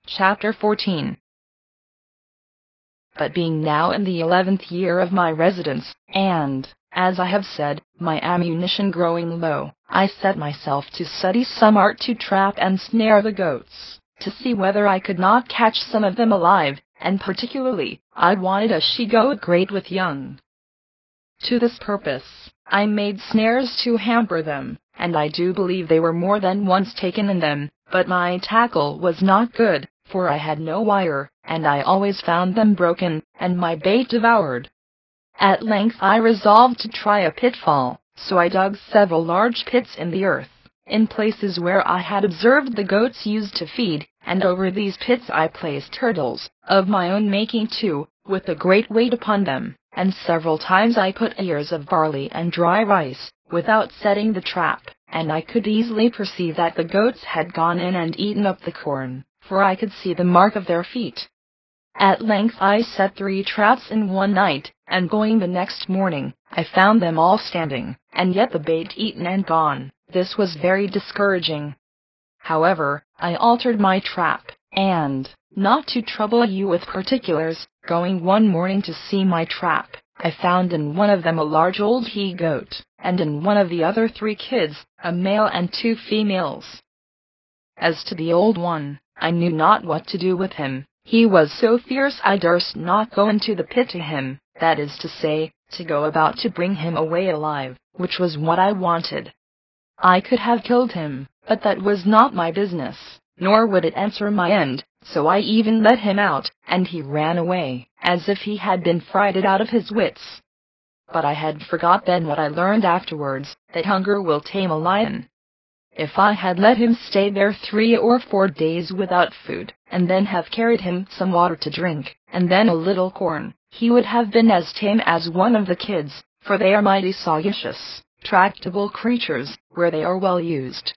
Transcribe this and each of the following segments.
Chapter 14. But being now in the 11th year of my residence, and, as I have said, my ammunition growing low, I set myself to study some art to trap and snare the goats, to see whether I could not catch some of them alive, and particularly, I wanted a she-goat great with young. To this purpose, I made snares to hamper them, and I do believe they were more than once taken in them, but my tackle was not good, for I had no wire, and I always found them broken, and my bait devoured. At length I resolved to try a pitfall, so I dug several large pits in the earth, in places where I had observed the goats used to feed, and over these pits I placed turtles, of my own making too, with a great weight upon them, and several times I put ears of barley and dry rice, without setting the trap, and I could easily perceive that the goats had gone in and eaten up the corn, for I could see the mark of their feet. At length I set 3 traps in one night, and going the next morning, I found them all standing, and yet the bait eaten and gone. This was very discouraging. However, I altered my trap, and, not to trouble you with particulars, going one morning to see my trap, I found in one of them a large old he-goat, and in one of the other 3 kids, a male and 2 females. As to the old one, I knew not what to do with him. He was so fierce I durst not go into the pit to him, that is to say, to go about to bring him away alive, which was what I wanted. I could have killed him, but that was not my business, nor would it answer my end, so I even let him out, and he ran away, as if he had been frighted out of his wits. But I had forgot then what I learned afterwards, that hunger will tame a lion. If I had let him stay there 3 or 4 days without food, and then have carried him some water to drink, and then a little corn, he would have been as tame as one of the kids, for they are mighty sagacious, tractable creatures, where they are well used.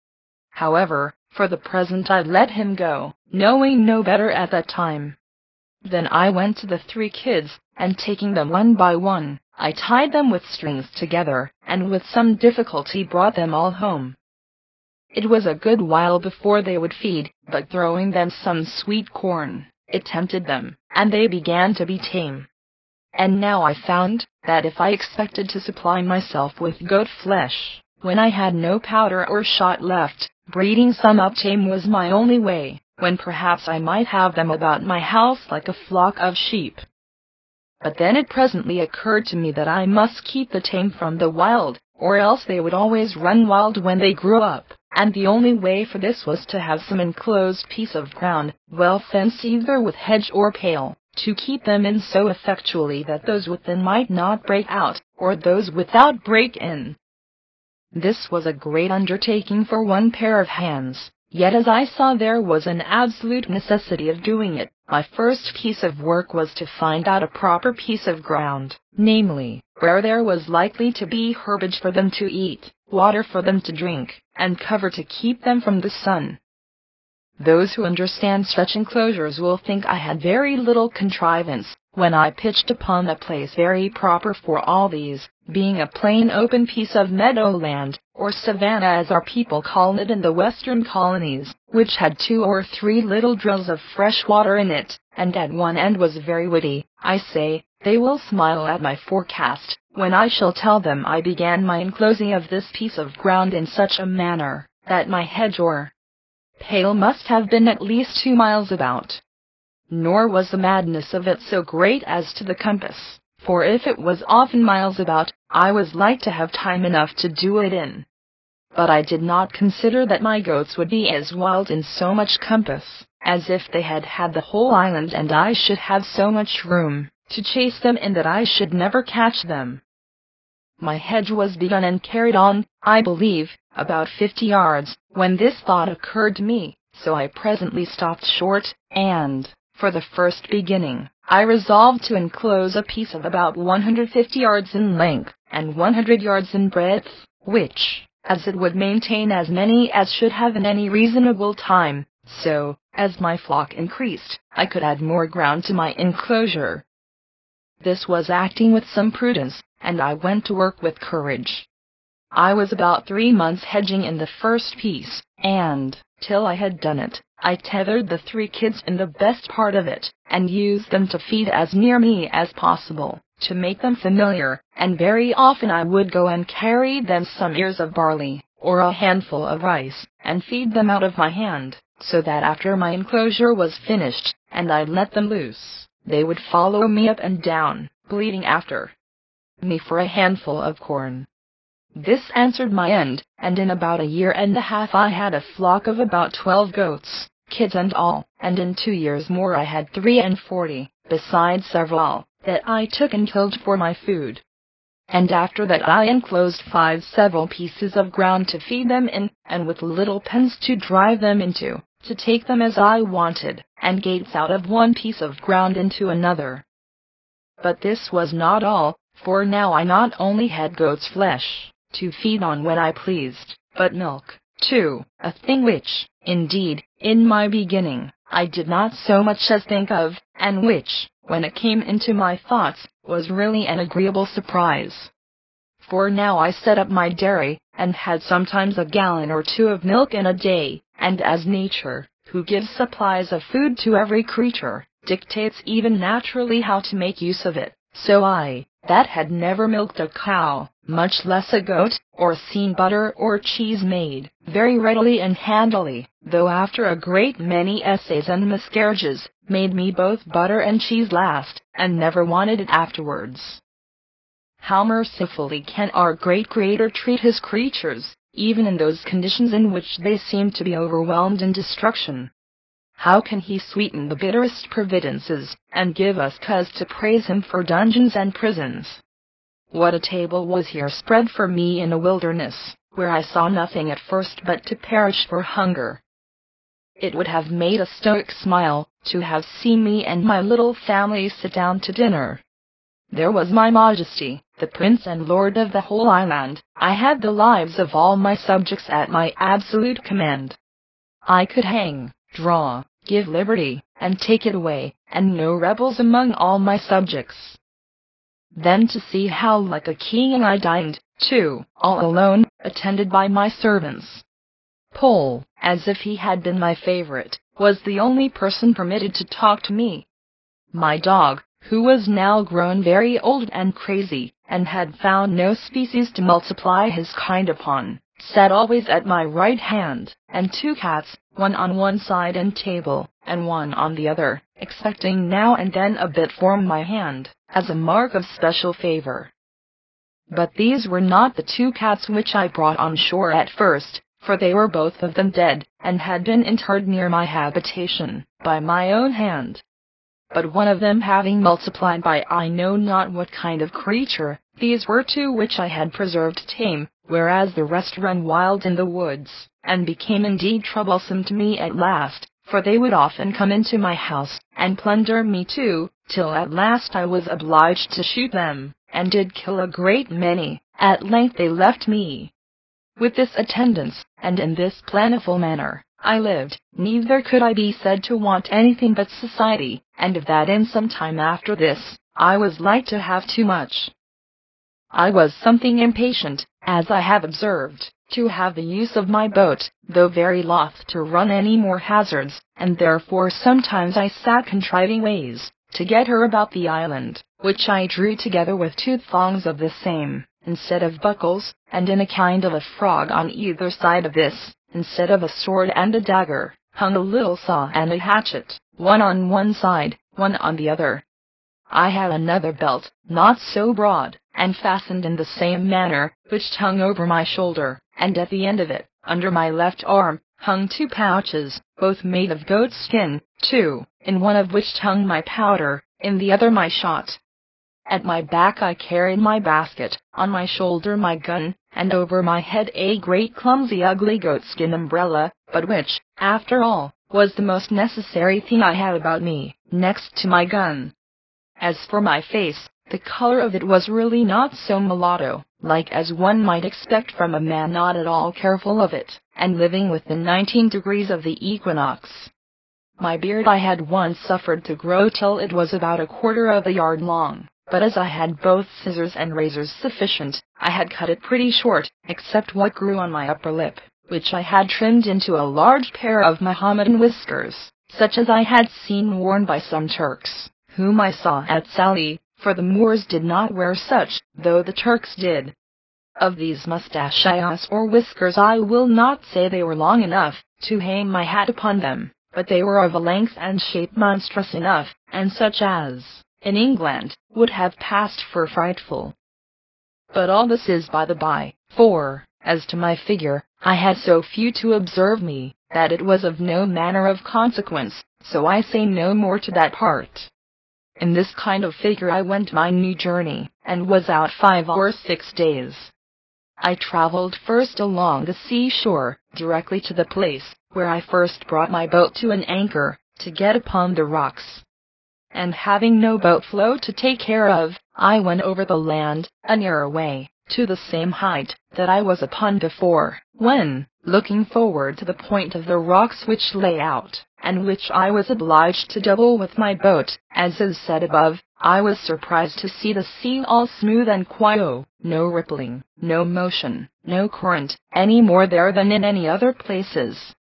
However, for the present I let him go, knowing no better at that time. Then I went to the 3 kids, and taking them one by one, I tied them with strings together, and with some difficulty brought them all home. It was a good while before they would feed, but throwing them some sweet corn, it tempted them, and they began to be tame. And now I found that if I expected to supply myself with goat flesh, when I had no powder or shot left, breeding some up tame was my only way, when perhaps I might have them about my house like a flock of sheep. But then it presently occurred to me that I must keep the tame from the wild, or else they would always run wild when they grew up, and the only way for this was to have some enclosed piece of ground, well fenced either with hedge or pale, to keep them in so effectually that those within might not break out, or those without break in. This was a great undertaking for one pair of hands, yet as I saw there was an absolute necessity of doing it, my first piece of work was to find out a proper piece of ground, namely, where there was likely to be herbage for them to eat, water for them to drink, and cover to keep them from the sun. Those who understand such enclosures will think I had very little contrivance, when I pitched upon a place very proper for all these, being a plain open piece of meadowland, or savanna as our people call it in the western colonies, which had 2 or 3 little drills of fresh water in it, and at one end was very woody. I say, they will smile at my forecast, when I shall tell them I began my enclosing of this piece of ground in such a manner, that my hedge or pale must have been at least 2 miles about. Nor was the madness of it so great as to the compass, for if it was often miles about, I was like to have time enough to do it in. But I did not consider that my goats would be as wild in so much compass, as if they had had the whole island, and I should have so much room to chase them in that I should never catch them. My hedge was begun and carried on, I believe, about 50 yards, when this thought occurred to me, so I presently stopped short, and, for the first beginning, I resolved to enclose a piece of about 150 yards in length, and 100 yards in breadth, which, as it would maintain as many as should have in any reasonable time, so, as my flock increased, I could add more ground to my enclosure. This was acting with some prudence, and I went to work with courage. I was about 3 months hedging in the first piece, and, till I had done it, I tethered the 3 kids in the best part of it, and used them to feed as near me as possible, to make them familiar, and very often I would go and carry them some ears of barley, or a handful of rice, and feed them out of my hand, so that after my enclosure was finished, and I let them loose, they would follow me up and down, bleating after me for a handful of corn. This answered my end, and in about a year and a half I had a flock of about 12 goats, kids and all, and in 2 years more I had 43, besides several that I took and killed for my food. And after that I enclosed 5 several pieces of ground to feed them in, and with little pens to drive them into, to take them as I wanted, and gates out of one piece of ground into another. But this was not all, for now I not only had goat's flesh to feed on when I pleased, but milk, too, a thing which, indeed, in my beginning, I did not so much as think of, and which, when it came into my thoughts, was really an agreeable surprise. For now I set up my dairy, and had sometimes a gallon or 2 of milk in a day, and as nature, who gives supplies of food to every creature, dictates even naturally how to make use of it, so I, that had never milked a cow, much less a goat, or seen butter or cheese made, very readily and handily, though after a great many essays and miscarriages, made me both butter and cheese last, and never wanted it afterwards. How mercifully can our great Creator treat His creatures, even in those conditions in which they seem to be overwhelmed in destruction! How can He sweeten the bitterest providences, and give us cause to praise Him for dungeons and prisons? What a table was here spread for me in a wilderness, where I saw nothing at first but to perish for hunger. It would have made a Stoic smile, to have seen me and my little family sit down to dinner. There was my Majesty, the Prince and Lord of the whole island. I had the lives of all my subjects at my absolute command. I could hang, draw, give liberty, and take it away, and no rebels among all my subjects. Then to see how like a king I dined, too, all alone, attended by my servants. Pole, as if he had been my favorite, was the only person permitted to talk to me. My dog, who was now grown very old and crazy, and had found no species to multiply his kind upon, sat always at my right hand, and 2 cats, one on one side and table, and one on the other, expecting now and then a bit from my hand, as a mark of special favor. But these were not the 2 cats which I brought on shore at first, for they were both of them dead, and had been interred near my habitation, by my own hand. But one of them having multiplied by I know not what kind of creature, these were 2 which I had preserved tame, whereas the rest ran wild in the woods, and became indeed troublesome to me at last, for they would often come into my house, and plunder me too, till at last I was obliged to shoot them, and did kill a great many. At length they left me. With this attendance, and in this plentiful manner, I lived, neither could I be said to want anything but society, and of that in some time after this, I was like to have too much. I was something impatient, as I have observed, to have the use of my boat, though very loth to run any more hazards, and therefore sometimes I sat contriving ways, to get her about the island, which I drew together with 2 thongs of the same, instead of buckles, and in a kind of a frog on either side of this, instead of a sword and a dagger, hung a little saw and a hatchet, one on one side, one on the other. I had another belt, not so broad, and fastened in the same manner, which hung over my shoulder, and at the end of it, under my left arm, hung 2 pouches, both made of goat skin, too, in one of which hung my powder, in the other my shot. At my back I carried my basket, on my shoulder my gun, and over my head a great clumsy ugly goatskin umbrella, but which, after all, was the most necessary thing I had about me, next to my gun. As for my face, the color of it was really not so mulatto-like as one might expect from a man not at all careful of it, and living within 19 degrees of the equinox. My beard I had once suffered to grow till it was about 1/4 of a yard long, but as I had both scissors and razors sufficient, I had cut it pretty short, except what grew on my upper lip, which I had trimmed into a large pair of Mohammedan whiskers, such as I had seen worn by some Turks, whom I saw at Sallee, for the Moors did not wear such, though the Turks did. Of these mustachios or whiskers I will not say they were long enough to hang my hat upon them, but they were of a length and shape monstrous enough, and such as, in England, would have passed for frightful. But all this is by the by, for, as to my figure, I had so few to observe me, that it was of no manner of consequence, so I say no more to that part. In this kind of figure I went my new journey, and was out 5 or 6 days. I travelled first along the seashore, directly to the place where I first brought my boat to an anchor, to get upon the rocks. And having no boat float to take care of, I went over the land, a nearer way, to the same height that I was upon before, when, looking forward to the point of the rocks which lay out, and which I was obliged to double with my boat, as is said above, I was surprised to see the sea all smooth and quiet, no rippling, no motion, no current, any more there than in any other places.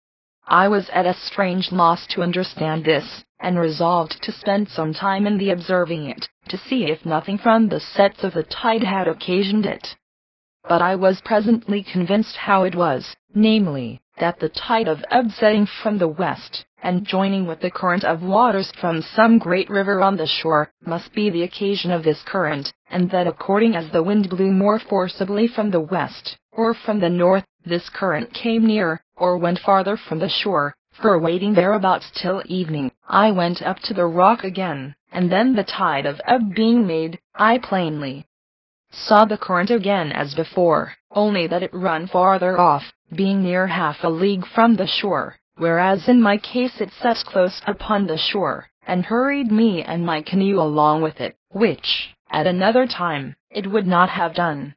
I was at a strange loss to understand this, and resolved to spend some time in the observing it, to see if nothing from the sets of the tide had occasioned it. But I was presently convinced how it was, namely, that the tide of ebb setting from the west, and joining with the current of waters from some great river on the shore, must be the occasion of this current, and that according as the wind blew more forcibly from the west, or from the north, this current came near, or went farther from the shore. For waiting thereabouts till evening, I went up to the rock again, and then the tide of ebb being made, I plainly saw the current again as before, only that it run farther off, being near half a league from the shore, whereas in my case it set close upon the shore, and hurried me and my canoe along with it, which, at another time, it would not have done.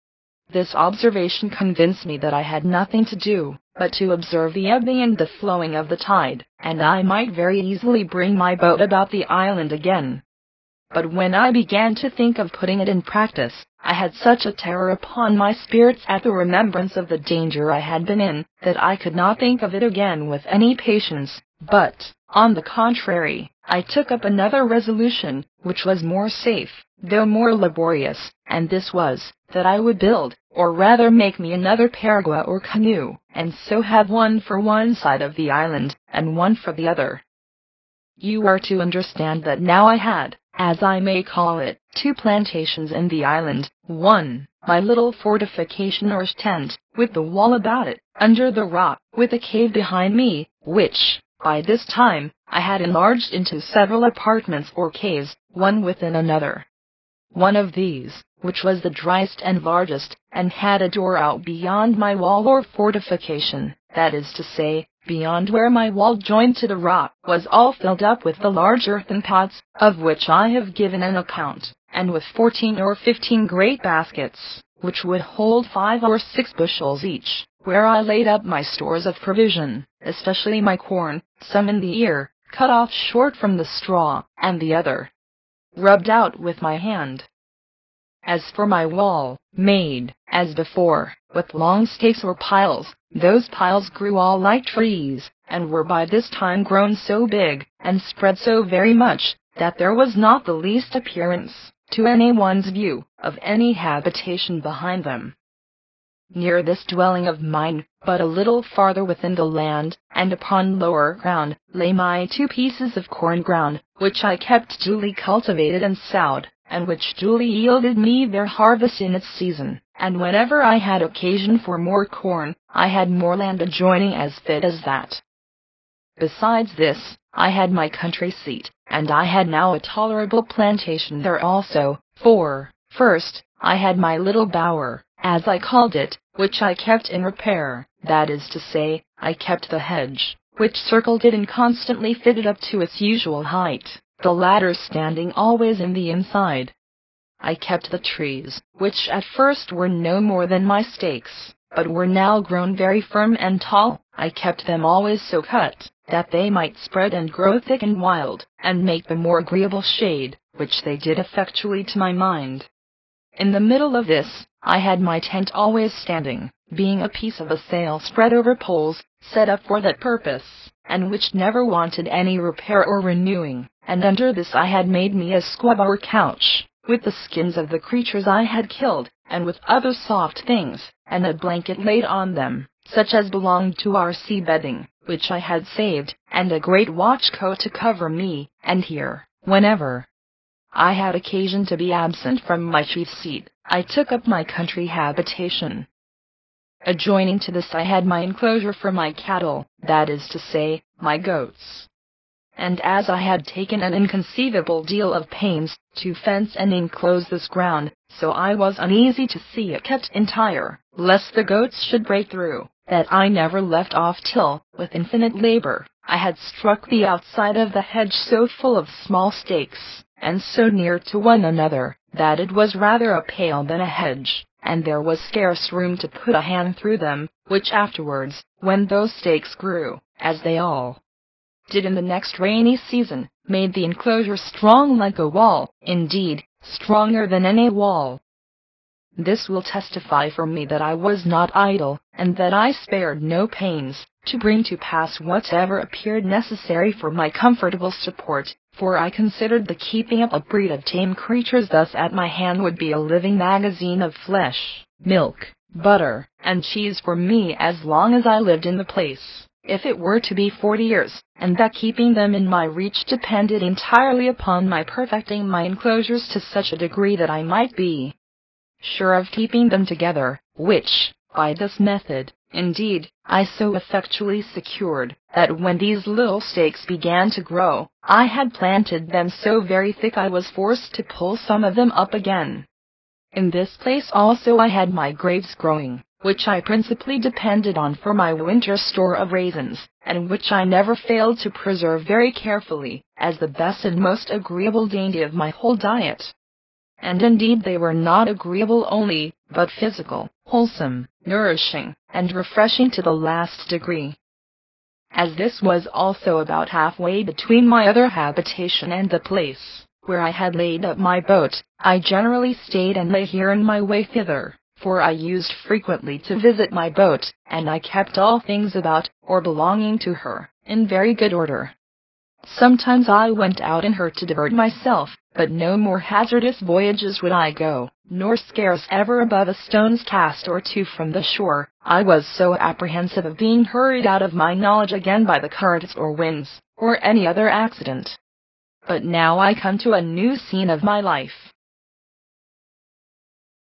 This observation convinced me that I had nothing to do but to observe the ebbing and the flowing of the tide, and I might very easily bring my boat about the island again. But when I began to think of putting it in practice, I had such a terror upon my spirits at the remembrance of the danger I had been in, that I could not think of it again with any patience, but, on the contrary, I took up another resolution, which was more safe, though more laborious, and this was, that I would build, or rather make me another perigua or canoe, and so have one for one side of the island, and one for the other. You are to understand that now I had, as I may call it, 2 plantations in the island, one, my little fortification or tent, with the wall about it, under the rock, with a cave behind me, which, by this time, I had enlarged into several apartments or caves, one within another. One of these, which was the driest and largest, and had a door out beyond my wall or fortification, that is to say, beyond where my wall joined to the rock, was all filled up with the large earthen pots, of which I have given an account, and with 14 or 15 great baskets, which would hold 5 or 6 bushels each, where I laid up my stores of provision, especially my corn, some in the ear, cut off short from the straw, and the other rubbed out with my hand. As for my wall, made, as before, with long stakes or piles, those piles grew all like trees, and were by this time grown so big, and spread so very much, that there was not the least appearance, to any one's view, of any habitation behind them. Near this dwelling of mine, but a little farther within the land, and upon lower ground, lay my 2 pieces of corn ground, which I kept duly cultivated and sowed, and which duly yielded me their harvest in its season, and whenever I had occasion for more corn, I had more land adjoining as fit as that. Besides this, I had my country seat, and I had now a tolerable plantation there also, for, first, I had my little bower, as I called it, which I kept in repair, that is to say, I kept the hedge, which circled it and constantly fitted up to its usual height, the latter standing always in the inside. I kept the trees, which at first were no more than my stakes, but were now grown very firm and tall. I kept them always so cut, that they might spread and grow thick and wild, and make the more agreeable shade, which they did effectually to my mind. In the middle of this, I had my tent always standing, being a piece of a sail spread over poles, set up for that purpose, and which never wanted any repair or renewing, and under this I had made me a squab or couch, with the skins of the creatures I had killed, and with other soft things, and a blanket laid on them, such as belonged to our sea bedding, which I had saved, and a great watch coat to cover me, and here, whenever I had occasion to be absent from my chief seat, I took up my country habitation. Adjoining to this I had my enclosure for my cattle, that is to say, my goats. And as I had taken an inconceivable deal of pains to fence and enclose this ground, so I was uneasy to see it kept entire, lest the goats should break through, that I never left off till, with infinite labor, I had struck the outside of the hedge so full of small stakes, and so near to one another, that it was rather a pale than a hedge, and there was scarce room to put a hand through them, which afterwards, when those stakes grew, as they all did in the next rainy season, made the enclosure strong like a wall, indeed, stronger than any wall. This will testify for me that I was not idle, and that I spared no pains, to bring to pass whatever appeared necessary for my comfortable support, for I considered the keeping up a breed of tame creatures thus at my hand would be a living magazine of flesh, milk, butter, and cheese for me as long as I lived in the place, if it were to be 40 years, and that keeping them in my reach depended entirely upon my perfecting my enclosures to such a degree that I might be sure of keeping them together, which, by this method, indeed, I so effectually secured, that when these little stakes began to grow, I had planted them so very thick I was forced to pull some of them up again. In this place also I had my grapes growing, which I principally depended on for my winter store of raisins, and which I never failed to preserve very carefully, as the best and most agreeable dainty of my whole diet. And indeed they were not agreeable only, but physical, wholesome, nourishing, and refreshing to the last degree. As this was also about halfway between my other habitation and the place where I had laid up my boat, I generally stayed and lay here in my way thither, for I used frequently to visit my boat, and I kept all things about, or belonging to her, in very good order. Sometimes I went out in her to divert myself, but no more hazardous voyages would I go, nor scarce ever above a stone's cast or two from the shore, I was so apprehensive of being hurried out of my knowledge again by the currents or winds, or any other accident. But now I come to a new scene of my life.